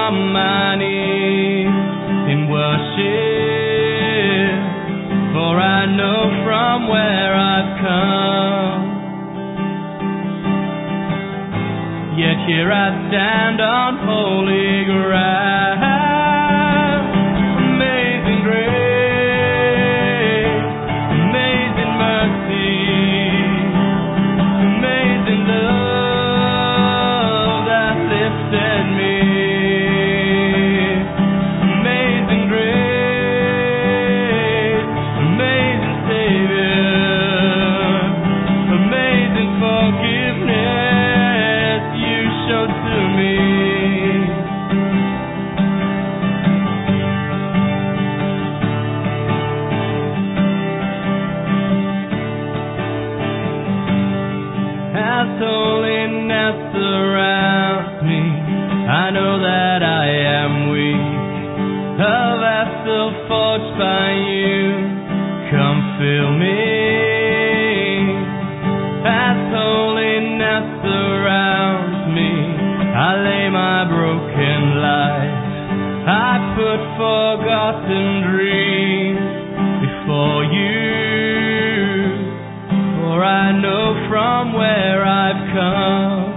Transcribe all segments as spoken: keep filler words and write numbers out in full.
on my knees in worship, for I know from where I've come. Yet here I stand on holy ground. Amazing grace, amazing mercy, amazing love that lifted me. Amazing grace, amazing Savior, amazing forgiveness you showed to me. As holiness surrounds me, I know that I am weak. A vessel forged by you, come fill me. As holiness surrounds me, I lay my broken life. I put forgotten dreams before you, for I know from where I've come.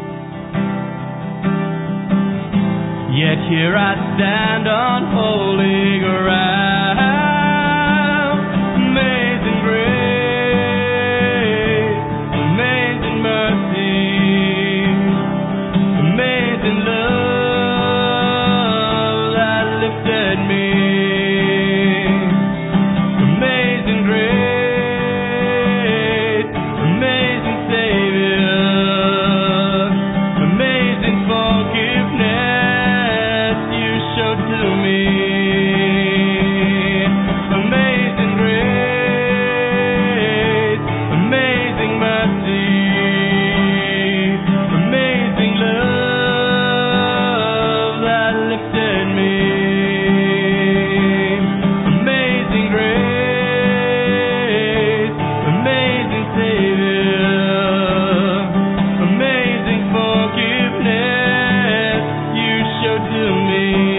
Yet here I stand on holy ground. Amazing grace, amazing mercy, amazing love that lifted me. Amazing grace, amazing Savior, amazing forgiveness you showed to me. Amazing grace, amazing mercy, amazing love that lifted me. Amazing grace, amazing Savior, amazing forgiveness you showed to me.